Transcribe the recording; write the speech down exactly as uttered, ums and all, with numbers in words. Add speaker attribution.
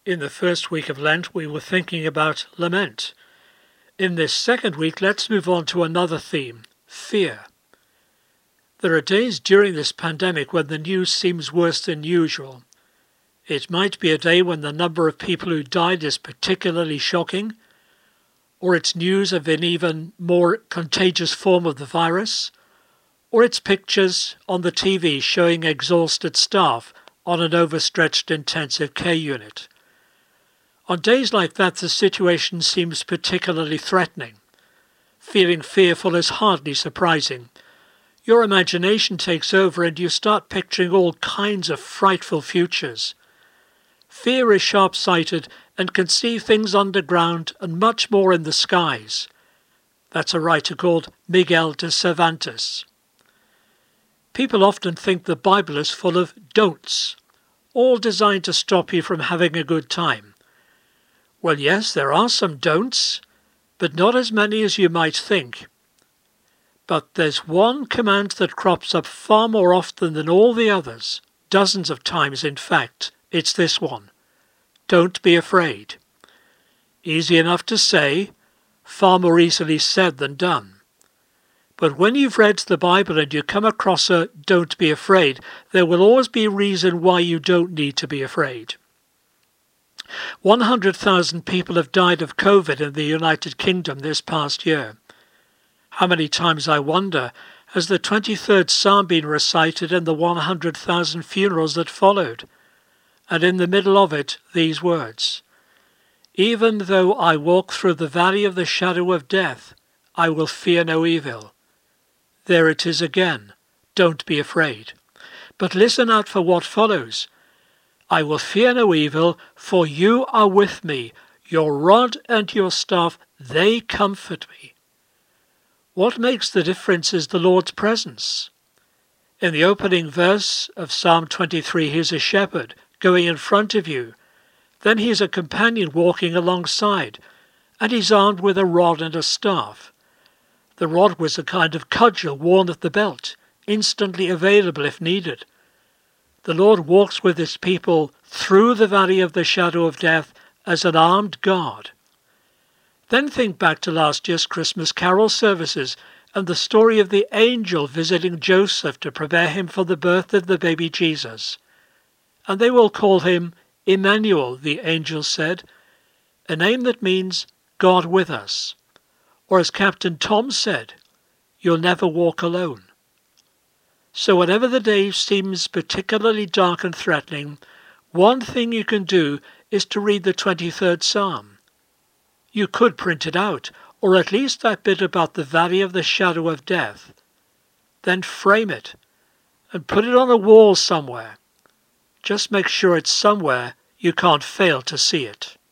Speaker 1: In the first week of Lent, we were thinking about lament. In this second week, let's move on to another theme, fear. There are days during this pandemic when the news seems worse than usual. It might be a day when the number of people who died is particularly shocking, or it's news of an even more contagious form of the virus, or it's pictures on the T V showing exhausted staff on an overstretched intensive care unit. On days like that, the situation seems particularly threatening. Feeling fearful is hardly surprising. Your imagination takes over and you start picturing all kinds of frightful futures. Fear is sharp-sighted and can see things underground and much more in the skies. That's a writer called Miguel de Cervantes. People often think the Bible is full of don'ts, all designed to stop you from having a good time. Well, yes, there are some don'ts, but not as many as you might think. But there's one command that crops up far more often than all the others, dozens of times in fact. It's this one. Don't be afraid. Easy enough to say, far more easily said than done. But when you've read the Bible and you come across a don't be afraid, there will always be a reason why you don't need to be afraid. one hundred thousand people have died of COVID in the United Kingdom this past year. How many times, I wonder, has the twenty-third Psalm been recited in the one hundred thousand funerals that followed? And in the middle of it, these words, "Even though I walk through the valley of the shadow of death, I will fear no evil." There it is again. Don't be afraid. But listen out for what follows. I will fear no evil, for you are with me. Your rod and your staff, they comfort me. What makes the difference is the Lord's presence. In the opening verse of Psalm twenty-three, he's a shepherd going in front of you. Then he's a companion walking alongside, and he's armed with a rod and a staff. The rod was a kind of cudgel worn at the belt, instantly available if needed. The Lord walks with his people through the valley of the shadow of death as an armed guard. Then think back to last year's Christmas carol services and the story of the angel visiting Joseph to prepare him for the birth of the baby Jesus. And they will call him Emmanuel, the angel said, a name that means God with us. Or as Captain Tom said, you'll never walk alone. So whenever the day seems particularly dark and threatening, one thing you can do is to read the twenty-third Psalm. You could print it out, or at least that bit about the valley of the shadow of death. Then frame it and put it on a wall somewhere. Just make sure it's somewhere you can't fail to see it.